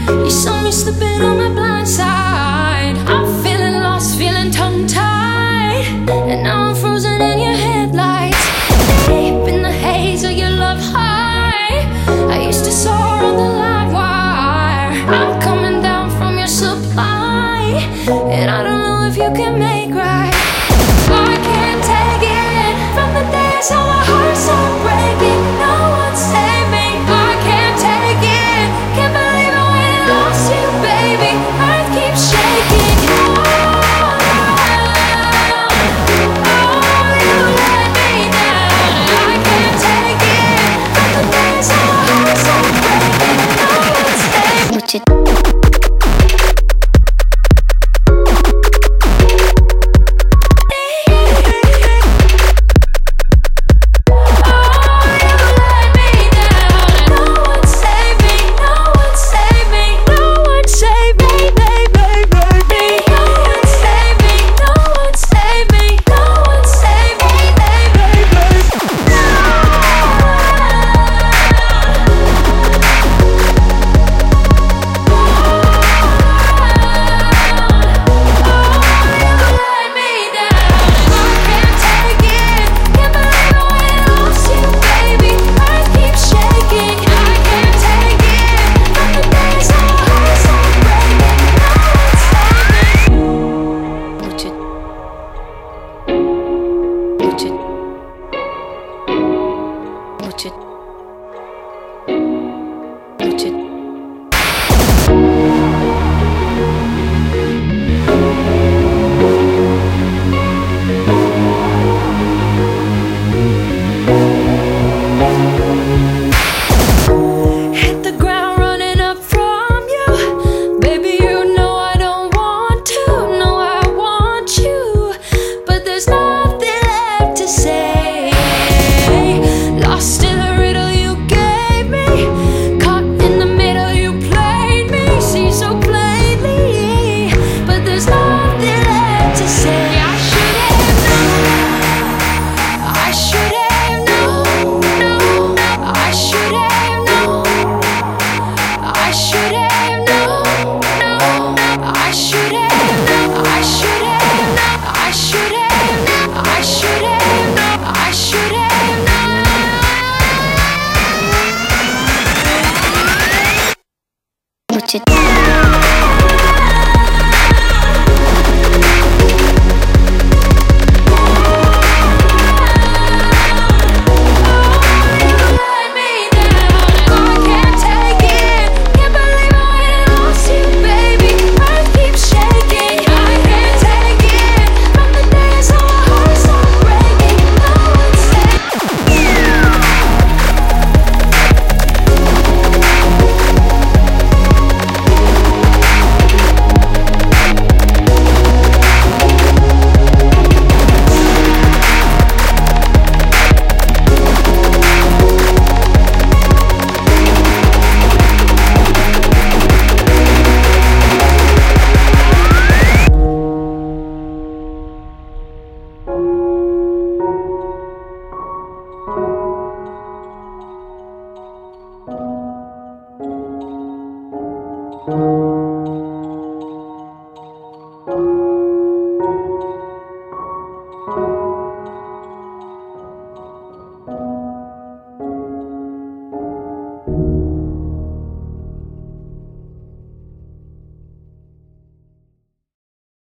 You saw me slipping on my blind side. I'm feeling lost, feeling tongue-tied, and now I'm frozen in your headlights. Deep in the haze of your love high, I used to soar on the live wire. I'm coming down from your supply, and I don't know if you can make right. I can't take it from the days how my heart's so breaking. No one save me. I can't take it. Can't believe it when I lost you, baby. Earth keeps shaking. Oh, you let me down. I can't take it from the days how my heart's so breaking. No one save me. What you Thank